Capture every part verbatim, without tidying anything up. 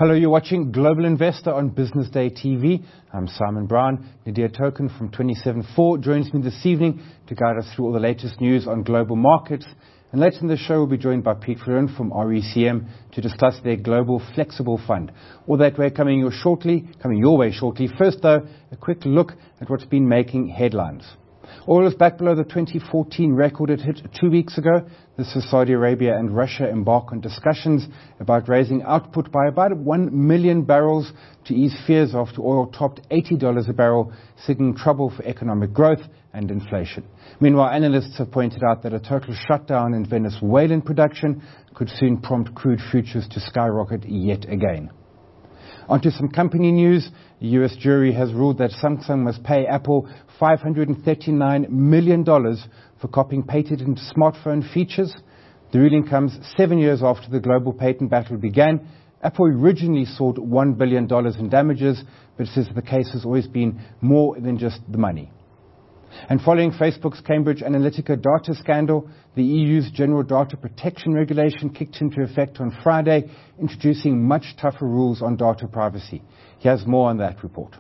Hello, you're watching Global Investor on Business Day T V. I'm Simon Brown. Nadia Token from twenty-seven four joins me this evening to guide us through all the latest news on global markets. And later in the show, we'll be joined by Pete Fleuren from R E C M to discuss their Global Flexible Fund. All that way coming your shortly, coming your way shortly. First, though, a quick look at what's been making headlines. Oil is back below the twenty fourteen record it hit two weeks ago. This is Saudi Arabia and Russia embark on discussions about raising output by about one million barrels to ease fears after oil topped eighty dollars a barrel, signaling trouble for economic growth and inflation. Meanwhile, analysts have pointed out that a total shutdown in Venezuelan production could soon prompt crude futures to skyrocket yet again. Onto some company news. The U S jury has ruled that Samsung must pay Apple five hundred thirty-nine million dollars for copying patented smartphone features. The ruling comes seven years after the global patent battle began. Apple originally sought one billion dollars in damages, but says the case has always been more than just the money. And following Facebook's Cambridge Analytica data scandal, the E U's General Data Protection Regulation kicked into effect on Friday, introducing much tougher rules on data privacy. Here's more on that report.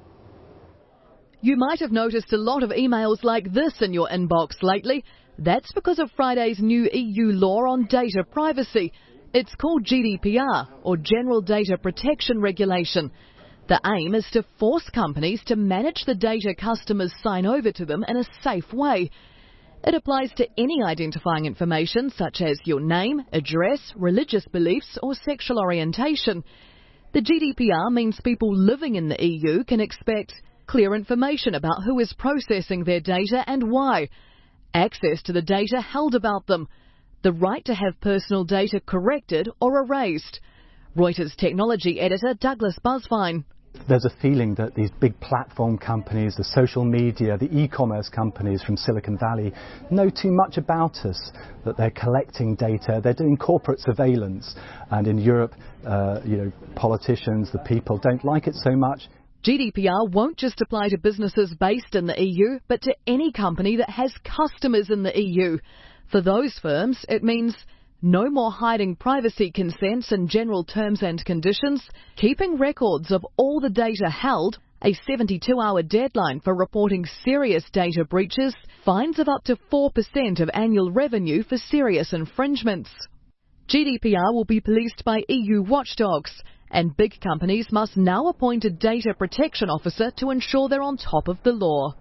You might have noticed a lot of emails like this in your inbox lately. That's because of Friday's new E U law on data privacy. It's called G D P R, or General Data Protection Regulation. The aim is to force companies to manage the data customers sign over to them in a safe way. It applies to any identifying information such as your name, address, religious beliefs or sexual orientation. The G D P R means people living in the E U can expect clear information about who is processing their data and why, access to the data held about them, the right to have personal data corrected or erased. Reuters technology editor Douglas Busvine. There's a feeling that these big platform companies, the social media, the e-commerce companies from Silicon Valley know too much about us, that they're collecting data, they're doing corporate surveillance, and in Europe, uh, you know, politicians, the people don't like it so much. G D P R won't just apply to businesses based in the E U, but to any company that has customers in the E U. For those firms, it means no more hiding privacy consents and general terms and conditions, keeping records of all the data held, a seventy-two hour deadline for reporting serious data breaches, fines of up to four percent of annual revenue for serious infringements. G D P R will be policed by E U watchdogs, and big companies must now appoint a data protection officer to ensure they're on top of the law.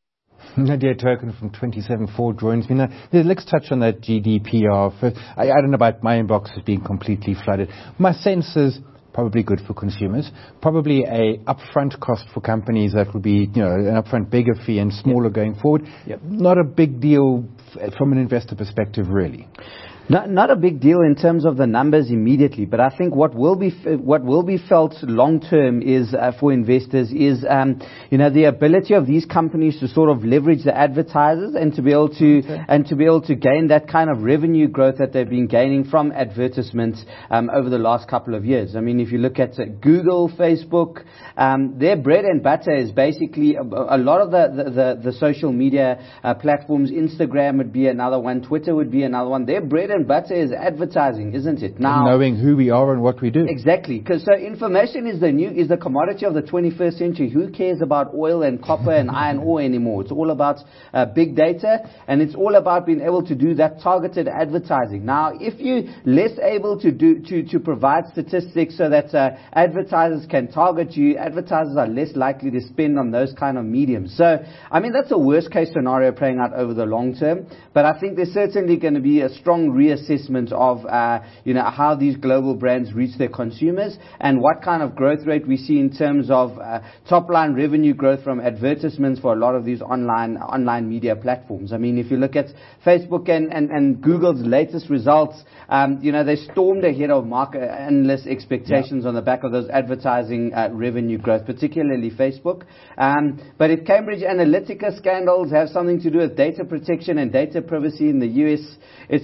Nadia Token from twenty-seven four joins me now. Let's touch on that G D P R first. I, I don't know about my inbox as being completely flooded. My sense is probably good for consumers, probably a upfront cost for companies that would be, you know, an upfront bigger fee and smaller yep. going forward. Yep. Not a big deal f- from an investor perspective, really. Not, not a big deal in terms of the numbers immediately, but I think what will be what will be felt long term is uh, for investors is um, you know the ability of these companies to sort of leverage the advertisers and to be able to okay. and to be able to gain that kind of revenue growth that they've been gaining from advertisements um, over the last couple of years. I mean, if you look at uh, Google, Facebook, um, their bread and butter is basically a, a lot of the the, the, the social media uh, platforms. Instagram would be another one, Twitter would be another one. Their bread and butter is advertising, isn't it? Now, knowing who we are and what we do. Exactly, because so information is the new is the commodity of the twenty-first century. Who cares about oil and copper and iron ore anymore? It's all about uh, big data, and it's all about being able to do that targeted advertising. Now, if you're less able to do to to provide statistics so that uh, advertisers can target you, advertisers are less likely to spend on those kind of mediums. So, I mean, that's a worst case scenario playing out over the long term. But I think there's certainly going to be a strong reassessment of, uh, you know, how these global brands reach their consumers and what kind of growth rate we see in terms of uh, top-line revenue growth from advertisements for a lot of these online online media platforms. I mean, if you look at Facebook and, and, and Google's latest results, um, you know, they stormed ahead of market analyst expectations yeah. on the back of those advertising uh, revenue growth, particularly Facebook. Um, but if Cambridge Analytica scandals have something to do with data protection and data privacy in the U S, it starts to become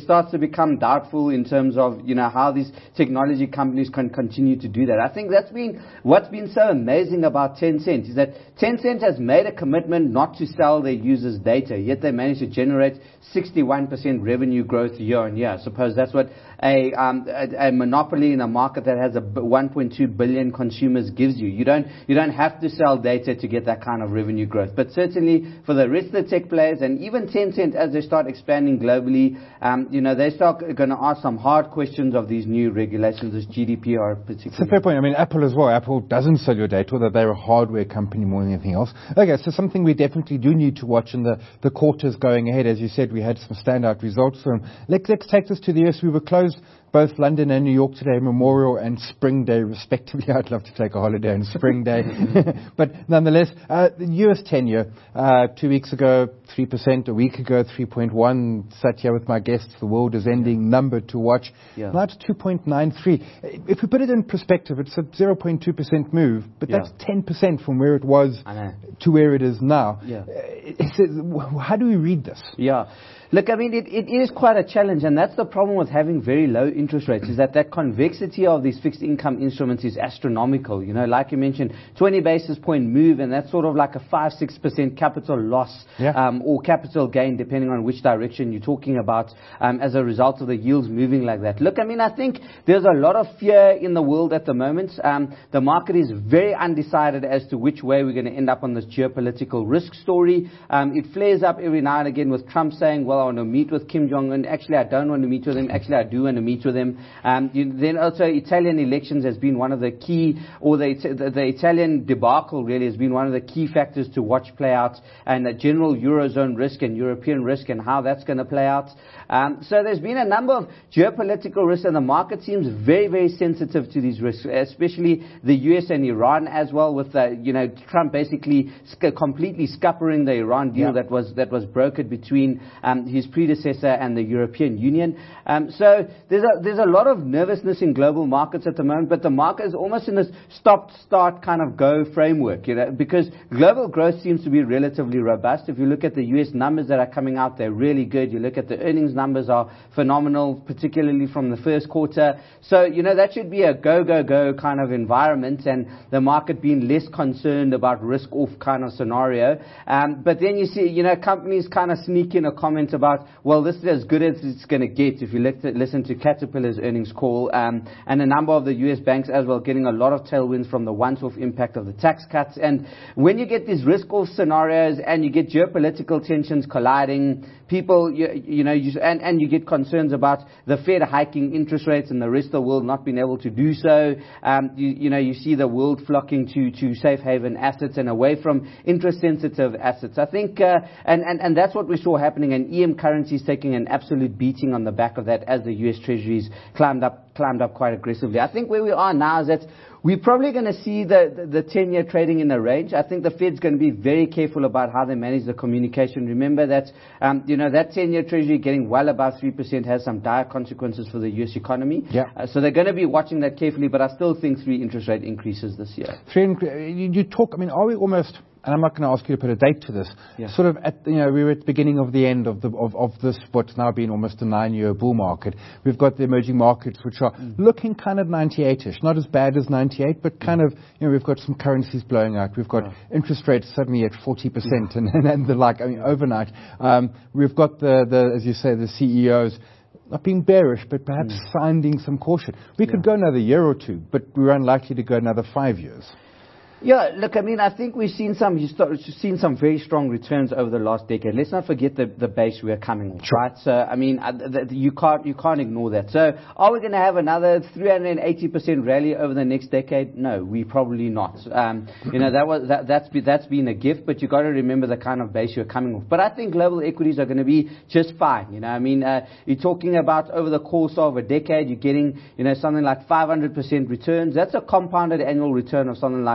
become doubtful in terms of, you know, how these technology companies can continue to do that. I think that's been what's been so amazing about Tencent is that Tencent has made a commitment not to sell their users' data, yet they managed to generate sixty-one percent revenue growth year on year. I suppose that's what a, um, a, a monopoly in a market that has a one point two billion consumers gives you. You don't you don't have to sell data to get that kind of revenue growth. But certainly for the rest of the tech players and even Tencent, as they start expanding globally, um, you know, they start going to ask some hard questions of these new regulations, this G D P R particularly. It's a fair point. I mean, Apple as well. Apple doesn't sell your data, although they're a hardware company more than anything else. Okay, so something we definitely do need to watch in the, the quarters going ahead. As you said, we had some standout results. Um, let's, let's take this to the U S. We were closed both London and New York today, Memorial and Spring Day respectively. I'd love to take a holiday on Spring Day. But nonetheless, uh, the U S ten-year, uh, two weeks ago, three percent, a week ago, three point one. Sat here with my guests, the world is ending, number to watch. Yeah. Now it's two point nine three. If we put it in perspective, it's a zero point two percent move, but yeah. that's ten percent from where it was to where it is now. Yeah. It's, it's, how do we read this? Yeah. Look, I mean, it, it is quite a challenge, and that's the problem with having very low interest rates, is that that convexity of these fixed income instruments is astronomical. You know, like you mentioned, twenty basis point move, and that's sort of like a five to six percent capital loss yeah. um, or capital gain, depending on which direction you're talking about, um, as a result of the yields moving like that. Look, I mean, I think there's a lot of fear in the world at the moment. Um, the market is very undecided as to which way we're going to end up on this geopolitical risk story. Um, it flares up every now and again with Trump saying, well, I want to meet with Kim Jong-un. Actually, I don't want to meet with him. Actually, I do want to meet with him. Um, you, then also, Italian elections has been one of the key, or the, the, the Italian debacle really has been one of the key factors to watch play out, and the general Eurozone risk and European risk and how that's going to play out. Um, so there's been a number of geopolitical risks, and the market seems very, very sensitive to these risks, especially the U S and Iran as well, with the, you know, Trump basically sc- completely scuppering the Iran deal yeah. that was that was brokered between um, his predecessor and the European Union. Um, so there's a there's a lot of nervousness in global markets at the moment, but the market is almost in this stop-start kind of go framework, you know, because global growth seems to be relatively robust. If you look at the U S numbers that are coming out, they're really good. You look at the earnings numbers are phenomenal, particularly from the first quarter. So, you know, that should be a go, go, go kind of environment, and the market being less concerned about risk-off kind of scenario. Um, but then you see, you know, companies kind of sneak in a comment about, well, this is as good as it's going to get. If you listen to Caterpillar's earnings call, um, and a number of the U S banks as well getting a lot of tailwinds from the once-off impact of the tax cuts. And when you get these risk-off scenarios and you get geopolitical tensions colliding, people, you, you know, you, and, and you get concerns about the Fed hiking interest rates and the rest of the world not being able to do so. Um, you, you know, you see the world flocking to, to safe haven assets and away from interest-sensitive assets. I think, uh, and, and, and that's what we saw happening, and E M currencies taking an absolute beating on the back of that as the U S Treasuries climbed up, climbed up quite aggressively. I think where we are now is that we're probably going to see the, the, the ten-year trading in a range. I think the Fed's going to be very careful about how they manage the communication. Remember that, um, you know, that ten-year Treasury getting well above three percent has some dire consequences for the U S economy. Yeah. Uh, so they're going to be watching that carefully, but I still think three interest rate increases this year. Three, you, you talk, I mean, are we almost... And I'm not going to ask you to put a date to this. Yeah. Sort of at, you know, we were at the beginning of the end of the of, of this, what's now been almost a nine-year bull market. We've got the emerging markets, which are mm. looking kind of ninety-eight-ish, not as bad as ninety-eight, but kind mm. of, you know, we've got some currencies blowing out. We've got oh. interest rates suddenly at forty percent, mm. and, and and the like. I mean, overnight. Um, we've got the the as you say, the C E Os. Not being bearish, but perhaps mm. sounding some caution. We yeah. could go another year or two, but we're unlikely to go another five years. Yeah, look, I mean, I think we've seen some seen some very strong returns over the last decade. Let's not forget the, the base we are coming off, right? So, I mean, uh, the, the, you can't you can't ignore that. So, are we going to have another three hundred eighty percent rally over the next decade? No, we probably not. Um, you know, that was that, that's be, that's been a gift, but you got to remember the kind of base you're coming off. But I think global equities are going to be just fine. You know, I mean, uh, you're talking about over the course of a decade, you're getting, you know, something like five hundred percent returns. That's a compounded annual return of something like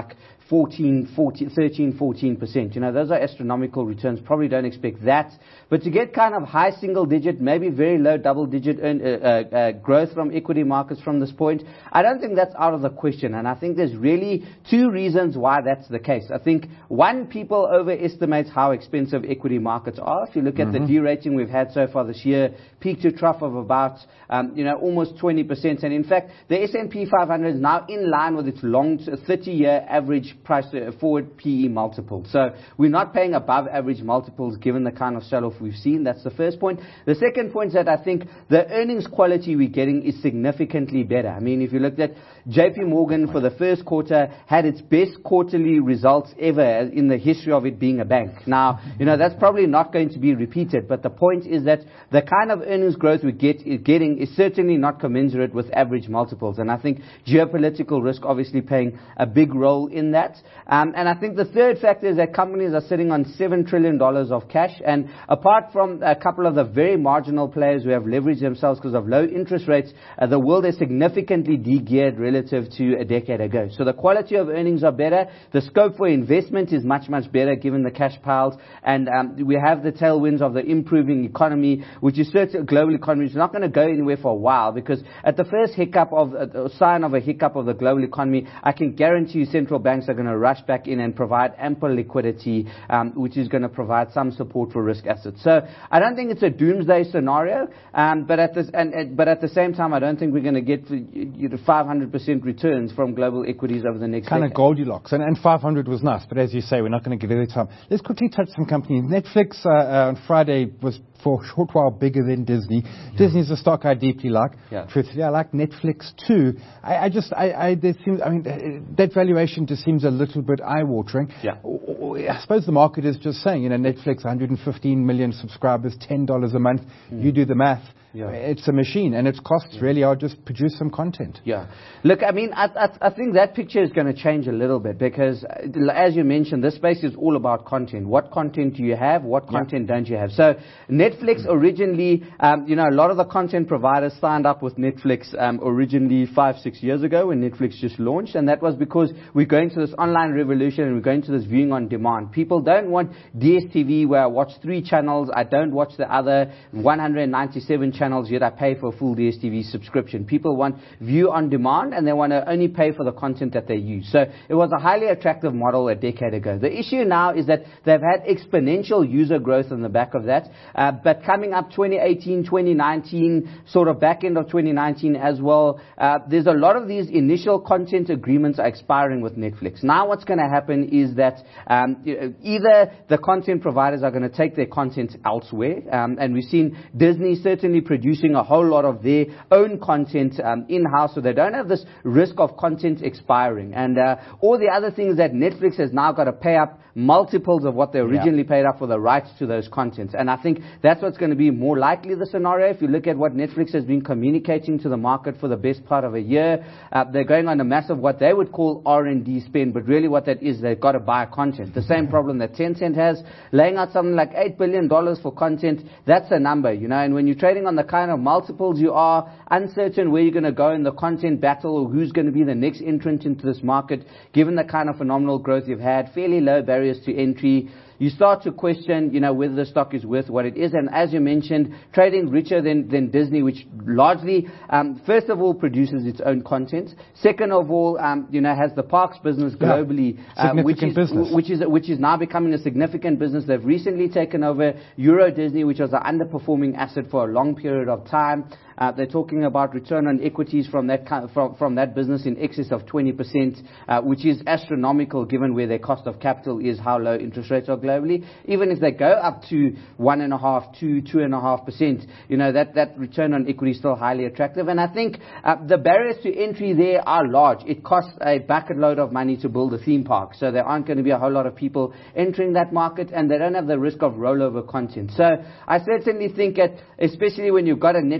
fourteen, fourteen, thirteen, fourteen percent. You know, those are astronomical returns. Probably don't expect that. But to get kind of high single digit, maybe very low double digit earn, uh, uh, uh, growth from equity markets from this point, I don't think that's out of the question. And I think there's really two reasons why that's the case. I think, one, people overestimate how expensive equity markets are. If you look at mm-hmm. the derating we've had so far this year, peak to trough of about, um, you know, almost twenty percent. And in fact, the S and P five hundred is now in line with its long thirty-year average price uh, forward P E multiple. So we're not paying above average multiples given the kind of sell-off we've seen. That's the first point. The second point is that I think the earnings quality we're getting is significantly better. I mean, if you looked at J P Morgan for the first quarter, had its best quarterly results ever in the history of it being a bank. Now, you know, that's probably not going to be repeated, but the point is that the kind of earnings growth we get is getting is certainly not commensurate with average multiples. And I think geopolitical risk obviously playing a big role in that. Um, and I think the third factor is that companies are sitting on seven trillion dollars of cash. And apart from a couple of the very marginal players who have leveraged themselves because of low interest rates, uh, the world is significantly de-geared relative to a decade ago. So the quality of earnings are better. The scope for investment is much, much better given the cash piles. And um, we have the tailwinds of the improving economy, which is certain global economy is not going to go anywhere for a while, because at the first hiccup of uh, sign of a hiccup of the global economy, I can guarantee you central banks are going to rush back in and provide ample liquidity, um, which is going to provide some support for risk assets. So I don't think it's a doomsday scenario, um, but at this, and, and but at the same time, I don't think we're going to get you know, five hundred percent returns from global equities over the next kind decade. of Goldilocks, and, and five hundred was nice, but as you say, we're not going to give every time. Let's quickly touch some companies. Netflix uh, uh, on Friday was for a short while bigger than Disney. Yeah. Disney's a stock I deeply like. Yeah. Truthfully, I like Netflix too. I, I just, I, I, there seems, I mean, that valuation just seems a little bit eye-watering. Yeah. I suppose the market is just saying, you know, Netflix, one hundred fifteen million subscribers, ten dollars a month. Mm. You do the math. Yeah. It's a machine, and its costs yeah. really are just produce some content. Yeah. Look, I mean, I, I, I think that picture is going to change a little bit because, as you mentioned, this space is all about content. What content do you have? What content yeah. don't you have? So Netflix originally, um, you know, a lot of the content providers signed up with Netflix um, originally five, six years ago when Netflix just launched, and that was because we're going to this online revolution and we're going to this viewing on demand. People don't want D S T V where I watch three channels, I don't watch the other one hundred ninety-seven channels. Channels, yet I pay for a full D S T V subscription. People want view on demand, and they want to only pay for the content that they use. So it was a highly attractive model a decade ago. The issue now is that they've had exponential user growth on the back of that. Uh, but coming up twenty eighteen, twenty nineteen, sort of back end of twenty nineteen as well, uh, there's a lot of these initial content agreements are expiring with Netflix. Now what's going to happen is that um, either the content providers are going to take their content elsewhere, um, and we've seen Disney certainly producing a whole lot of their own content um, in-house, so they don't have this risk of content expiring. And uh, all the other things that Netflix has now got to pay up multiples of what they originally yeah. paid up for the rights to those contents. And I think that's what's going to be more likely the scenario. If you look at what Netflix has been communicating to the market for the best part of a year, uh, they're going on a massive what they would call R and D spend, but really what that is, they've got to buy content. The same problem that Tencent has, laying out something like eight billion dollars for content, that's a number, you know, and when you're trading on the kind of multiples you are, uncertain where you're going to go in the content battle or who's going to be the next entrant into this market, given the kind of phenomenal growth you've had, fairly low barriers to entry, you start to question, you know, whether the stock is worth what it is. And as you mentioned, trading richer than, than Disney, which largely, um, first of all, produces its own content. Second of all, um, you know, has the parks business globally, yeah, uh, which is business. which is which is now becoming a significant business. They've recently taken over Euro Disney, which was an underperforming asset for a long period of time. Uh, they're talking about return on equities from that from from that business in excess of twenty percent, uh, which is astronomical given where their cost of capital is, how low interest rates are globally. Even if they go up to one and a half, two, two and a half percent, you know that that return on equity is still highly attractive. And I think uh, the barriers to entry there are large. It costs a bucket load of money to build a theme park, so there aren't going to be a whole lot of people entering that market, and they don't have the risk of rollover content. So I certainly think that, especially when you've got a Netflix the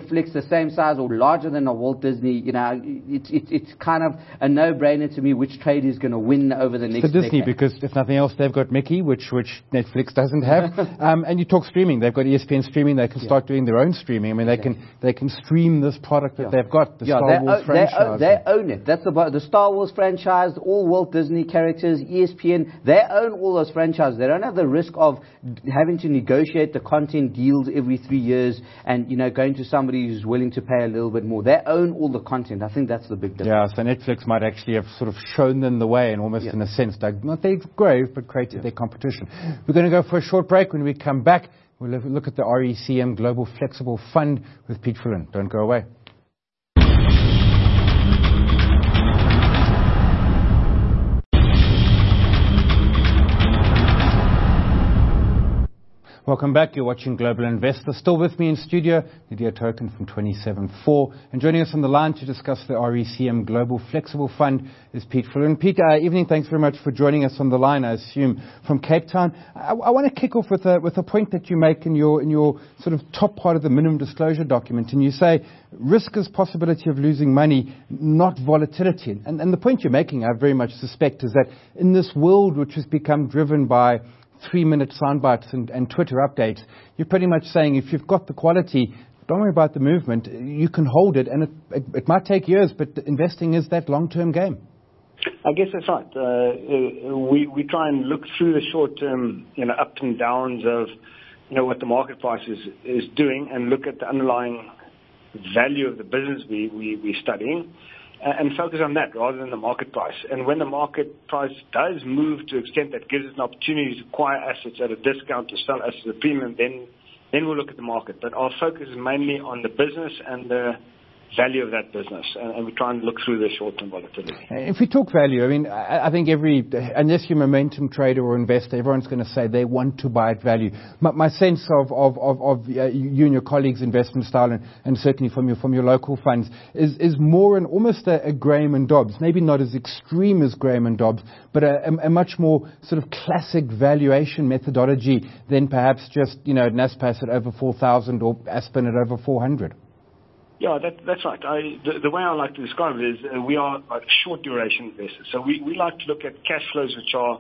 same size or larger than a Walt Disney, you know, it's it, it's kind of a no-brainer to me which trade is going to win over the next decade. Disney, decade. Because if nothing else, they've got Mickey, which which Netflix doesn't have. um, and you talk streaming, they've got E S P N streaming. They can yeah. start doing their own streaming. I mean, exactly. they can they can stream this product that yeah. they've got, the yeah, Star Wars o- franchise. They, o- they own it. That's about the Star Wars franchise, all Walt Disney characters, E S P N. They own all those franchises. They don't have the risk of having to negotiate the content deals every three years and, you know, going to somebody who's willing to pay a little bit more. They own all the content. I think that's the big difference. Yeah, so Netflix might actually have sort of shown them the way and almost yeah. in a sense, like, not their grave, but created yeah. their competition. We're going to go for a short break. When we come back, we'll look at the R E C M Global Flexible Fund with Pete Fullen. Don't go away. Welcome back. You're watching Global Investor. Still with me in studio, Nadir Token from twenty-seven four. And joining us on the line to discuss the R E C M Global Flexible Fund is Pete Fullen. Pete, uh, evening. Thanks very much for joining us on the line, I assume, from Cape Town. I, I want to kick off with a, with a point that you make in your, in your sort of top part of the minimum disclosure document. And you say, risk is possibility of losing money, not volatility. And, and the point you're making, I very much suspect, is that in this world which has become driven by three-minute sound bites and, and Twitter updates, you're pretty much saying if you've got the quality, don't worry about the movement, you can hold it, and it, it, it might take years, but investing is that long-term game. I guess that's right. Uh, we, we try and look through the short-term, you know, ups and downs of, you know, what the market price is, is doing and look at the underlying value of the business we, we, we're studying, and focus on that rather than the market price. And when the market price does move to an extent that gives us an opportunity to acquire assets at a discount, to sell assets at a premium, then then we'll look at the market. But our focus is mainly on the business and the value of that business, and, and we try and look through the short-term volatility. If we talk value, I mean, I, I think every, unless you're a momentum trader or investor, everyone's going to say they want to buy at value. My, my sense of, of, of, of uh, you and your colleagues' investment style, and, and certainly from your, from your local funds, is, is more an almost a, a Graham and Dobbs, maybe not as extreme as Graham and Dobbs, but a, a, a much more sort of classic valuation methodology than perhaps just, you know, Naspers at over four thousand or Aspen at over four hundred. Yeah, that, that's right. I, the, the way I like to describe it is uh, we are a short duration investors. So we, we like to look at cash flows which are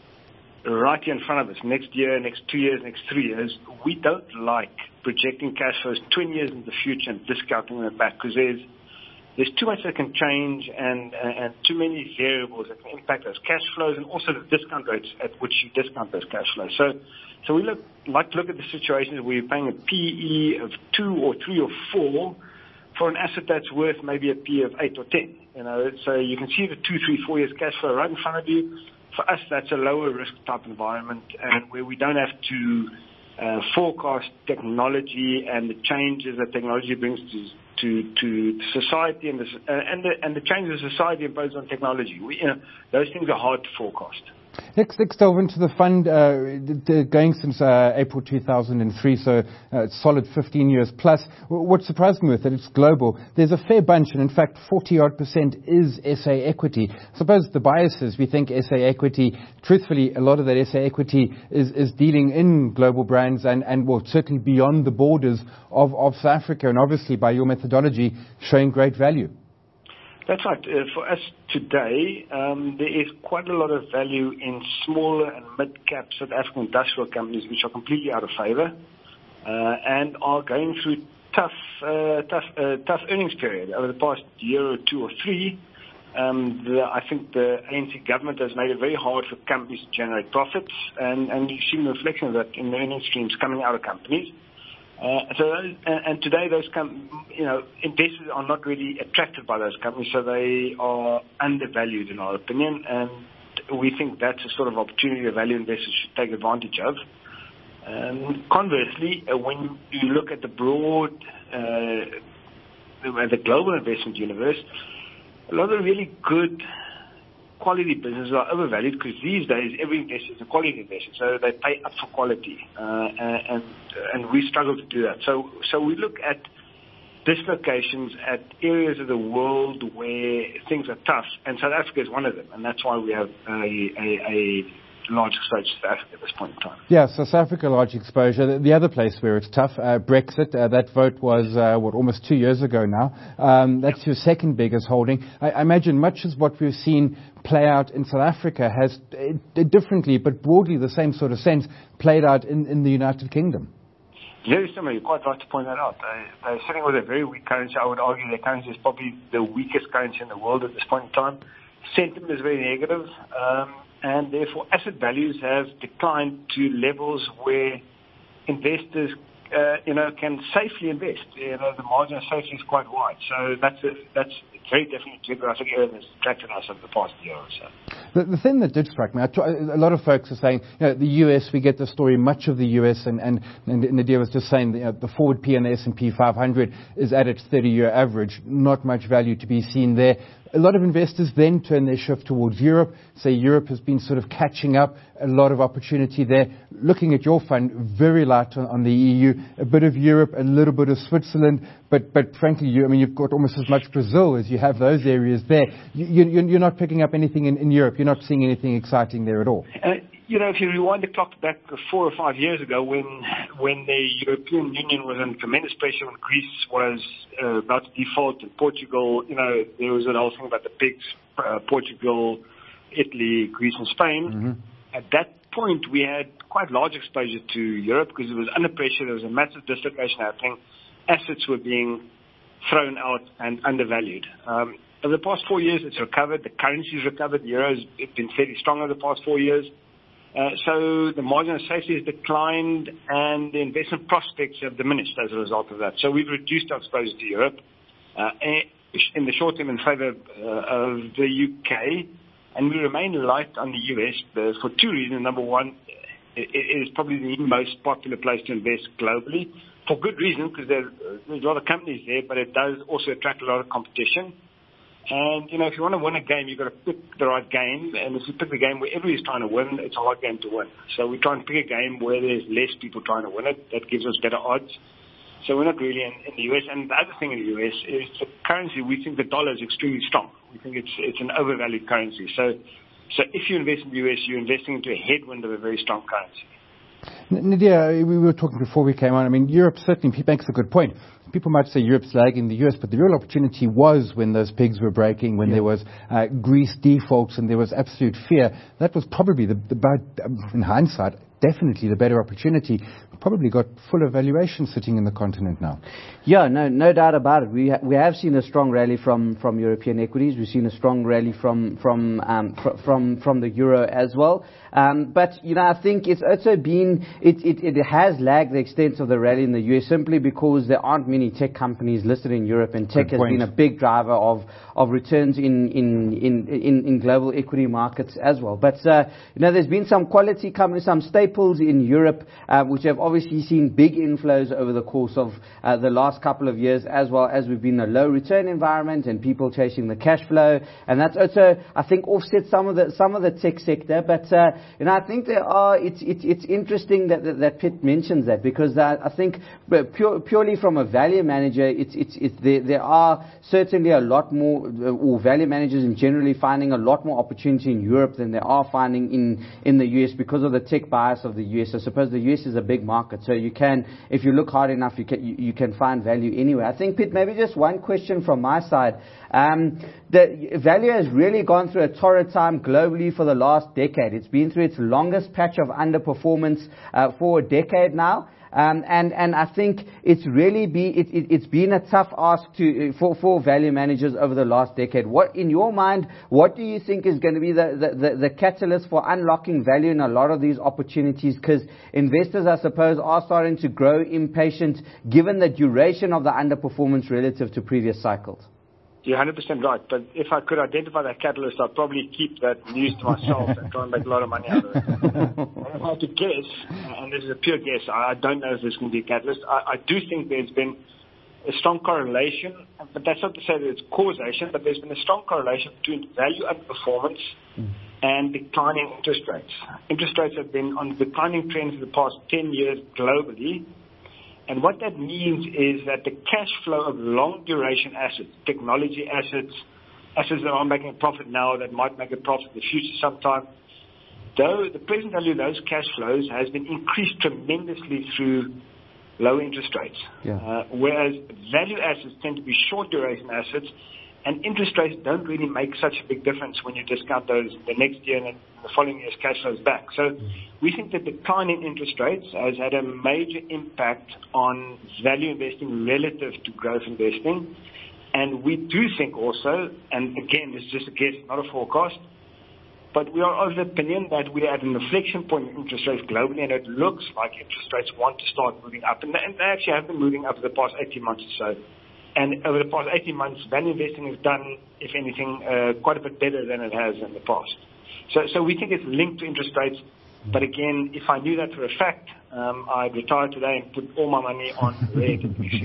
right here in front of us, next year, next two years, next three years. We don't like projecting cash flows twenty years into the future and discounting them back, because there's there's too much that can change and, and, and too many variables that can impact those cash flows, and also the discount rates at which you discount those cash flows. So so we look, like to look at the situations where you're paying a P E of two or three or four for an asset that's worth maybe a P of eight or ten. You know, so you can see the two, three, four years cash flow right in front of you. For us, that's a lower risk type environment, and where we don't have to uh, forecast technology and the changes that technology brings to to, to society and the, uh, and the and the changes society imposes on technology. We, you know, those things are hard to forecast. Let's, let's delve into the fund, uh, the, going since uh, April two thousand three, so uh, it's solid fifteen years plus. What surprised me with it, it's global. There's a fair bunch, and in fact, forty odd percent is S A equity. I suppose the bias is we think S A equity, truthfully, a lot of that S A equity is, is dealing in global brands and, and well, certainly beyond the borders of, of South Africa, and obviously by your methodology, showing great value. That's right. Uh, for us today, um, there is quite a lot of value in smaller and mid-cap South African industrial companies which are completely out of favor uh, and are going through tough, uh, tough, uh, tough earnings period over the past year or two or three. Um, the, I think the A N C government has made it very hard for companies to generate profits, and, and you've seen the reflection of that in the earnings streams coming out of companies. Uh, so, and, and today those com- you know, investors are not really attracted by those companies, so they are undervalued in our opinion, and we think that's a sort of opportunity that value investors should take advantage of. Um, conversely, uh, when you look at the broad, uh, the, the global investment universe, a lot of really good quality businesses are overvalued, because these days every investor is a quality investor, so they pay up for quality, uh, and and we struggle to do that. So so we look at dislocations at areas of the world where things are tough, and South Africa is one of them, and that's why we have a, a, a large exposure to South Africa at this point in time. Yeah, so South Africa, large exposure. The, the other place where it's tough, uh, Brexit, uh, that vote was, uh, what, almost two years ago now. Um, that's your second biggest holding. I, I imagine much as what we've seen play out in South Africa has, uh, differently, but broadly the same sort of sense, played out in, in the United Kingdom. Very similar. You're quite right to point that out. They, they're sitting with a very weak currency. I would argue their currency is probably the weakest currency in the world at this point in time. Sentiment is very negative, um, and therefore asset values have declined to levels where investors, uh, you know, can safely invest. You know, the margin of safety is quite wide. So that's a, that's very definitely a geographic area that's attracted us over the past year or so. The, the thing that did strike me, I try, a lot of folks are saying, you know, the U S, we get the story, much of the U S, and, and, and Nadir was just saying, you know, the forward P and the S and P five hundred is at its thirty-year average. Not much value to be seen there. A lot of investors then turn their shift towards Europe, say Europe has been sort of catching up, a lot of opportunity there. Looking at your fund, very light on, on the E U, a bit of Europe, a little bit of Switzerland, but, but frankly, you, I mean, you've got almost as much Brazil as you have those areas there. You, you, you're not picking up anything in, in Europe. You're not seeing anything exciting there at all. Uh, you know, if you rewind the clock back four or five years ago when when the European Union was under tremendous pressure, when Greece was uh, about to default, and Portugal, you know, there was a whole thing about the pigs, uh, Portugal, Italy, Greece and Spain. Mm-hmm. At that point, we had quite large exposure to Europe because it was under pressure. There was a massive dislocation happening. Assets were being thrown out and undervalued. Um, over the past four years, it's recovered. The currency's recovered. The euro has been fairly strong over the past four years. Uh, so the margin of safety has declined and the investment prospects have diminished as a result of that. So we've reduced our exposure to Europe uh, in the short term in favor uh, of the U K, and we remain light on the U S uh, for two reasons. Number one, it, it is probably the most popular place to invest globally for good reason, because there, there's a lot of companies there, but it does also attract a lot of competition. And, you know, if you want to win a game, you've got to pick the right game. And if you pick the game where everybody's trying to win, it's a hard game to win. So we try and pick a game where there's less people trying to win it. That gives us better odds. So we're not really in, in the U S. And the other thing in the U S is the currency. We think the dollar is extremely strong. We think it's it's an overvalued currency. So, so if you invest in the U S, you're investing into a headwind of a very strong currency. Nadir, we were talking before we came on. I mean, Europe certainly makes a good point. People might say Europe's lagging the U S, but the real opportunity was when those pigs were breaking, when yeah. there was uh, Greece defaults and there was absolute fear. That was probably, the, the in hindsight, definitely the better opportunity. We've probably got fuller valuation sitting in the continent now. Yeah, no, no doubt about it. We ha- we have seen a strong rally from, from European equities. We've seen a strong rally from from um, fr- from from the euro as well. Um, but you know, I think it's also been it, it it has lagged the extent of the rally in the U S simply because there aren't many tech companies listed in Europe, and tech has been a big driver of of returns in in in in, in global equity markets as well. But uh, you know, there's been some quality companies, some staples in Europe, uh, which have obviously seen big inflows over the course of uh, the last couple of years, as well as we've been in a low return environment and people chasing the cash flow, and that's also, I think, offset some of the some of the tech sector. But uh, you know, I think there are. It's it's it's interesting that that, that Pitt mentions that, because uh, I think pure, purely from a value manager, it's it's it's there, there are certainly a lot more, or value managers in generally finding a lot more opportunity in Europe than they are finding in in the U S because of the tech bias of the U S. I suppose the U S is a big market, so you can, if you look hard enough, you can you, you can find value anywhere. I think, Pitt, maybe just one question from my side. Um, the value has really gone through a torrid time globally for the last decade. It's been through its longest patch of underperformance uh, for a decade now. Um, and, and I think it's really be, it, it, it's been a tough ask to, for, for value managers over the last decade. What, in your mind, what do you think is going to be the, the, the, the catalyst for unlocking value in a lot of these opportunities? Because investors, I suppose, are starting to grow impatient given the duration of the underperformance relative to previous cycles. You're one hundred percent right, but if I could identify that catalyst, I'd probably keep that news to myself and try and make a lot of money out of it. If I had to guess, and this is a pure guess, I don't know if there's going to be a catalyst. I, I do think there's been a strong correlation, but that's not to say that it's causation, but there's been a strong correlation between value underperformance mm. and declining interest rates. Interest rates have been on declining trends for the past ten years globally. And what that means is that the cash flow of long-duration assets, technology assets, assets that are making a profit now that might make a profit in the future sometime, though the present value of those cash flows has been increased tremendously through low interest rates, yeah. uh, whereas value assets tend to be short duration assets, and interest rates don't really make such a big difference when you discount those the next year and the following year's cash flows back. So mm-hmm. we think the decline in interest rates has had a major impact on value investing relative to growth investing. And we do think also, and again, this is just a guess, not a forecast, but we are of the opinion that we are at an inflection point in interest rates globally, and it looks like interest rates want to start moving up. And they, and they actually have been moving up for the past eighteen months or so. And over the past eighteen months, value investing has done, if anything, uh, quite a bit better than it has in the past. So, so we think it's linked to interest rates. But again, if I knew that for a fact, um, I'd retire today and put all my money on red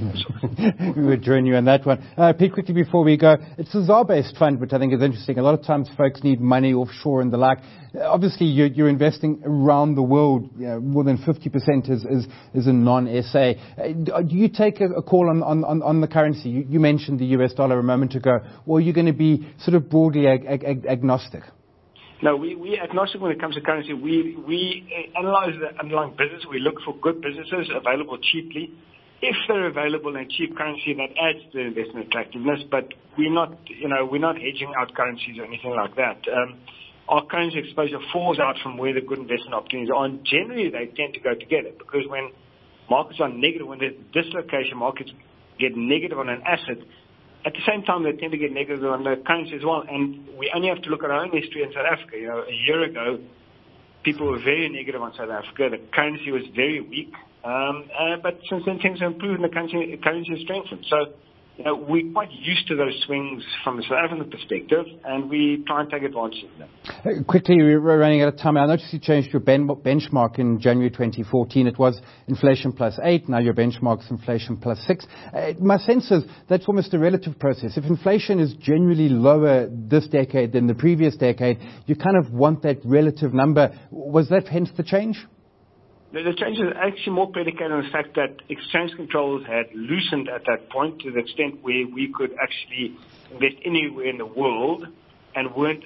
and We would join you on that one. Uh, Pete, quickly before we go, it's a Z A R-based fund, which I think is interesting. A lot of times folks need money offshore and the like. Uh, obviously, you're, you're investing around the world. You know, more than fifty percent is, is, is in non-S A. Uh, do you take a, a call on, on, on the currency? You, you mentioned the U S dollar a moment ago. Or are you going to be sort of broadly ag- ag- agnostic? No, we, we agnostic when it comes to currency. We, we analyze the underlying business. We look for good businesses available cheaply. If they're available in cheap currency, that adds to the investment attractiveness. But we're not, you know, we're not hedging out currencies or anything like that. Um, our currency exposure falls out from where the good investment opportunities are. And generally, they tend to go together because when markets are negative, when there's dislocation, markets get negative on an asset. At the same time, they tend to get negative on the currency as well. And we only have to look at our own history in South Africa. You know, a year ago, people were very negative on South Africa. The currency was very weak. Um, uh, but since then, things have improved and the currency, currency has strengthened. So, you know, we're quite used to those swings from a South African perspective, and we try and take advantage of them. Uh, quickly, we're running out of time. I noticed you changed your ben- benchmark in January twenty fourteen. It was inflation plus eight. Now your benchmark is inflation plus six. Uh, my sense is that's almost a relative process. If inflation is generally lower this decade than the previous decade, you kind of want that relative number. Was that hence the change? The, the change is actually more predicated on the fact that exchange controls had loosened at that point to the extent where we could actually invest anywhere in the world and weren't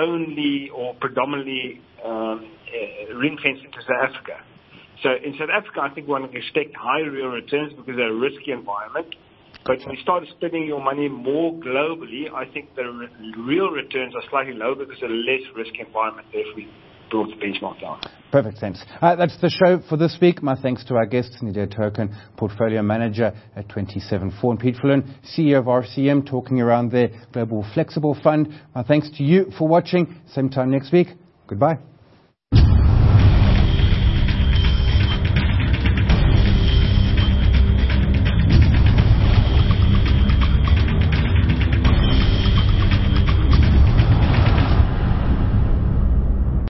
only or predominantly um, uh, ring-fenced into South Africa. So in South Africa, I think one can expect higher real returns because they're a risky environment. But when you start spending your money more globally, I think the re- real returns are slightly lower because it's a less risky environment. Therefore, we brought the benchmark down. Perfect, thanks. Uh, that's the show for this week. My thanks to our guests, Nadir Turkan, Portfolio Manager at twenty-seven four, and Pete Fullen, C E O of R C M, talking around their Global Flexible Fund. My thanks to you for watching. Same time next week. Goodbye.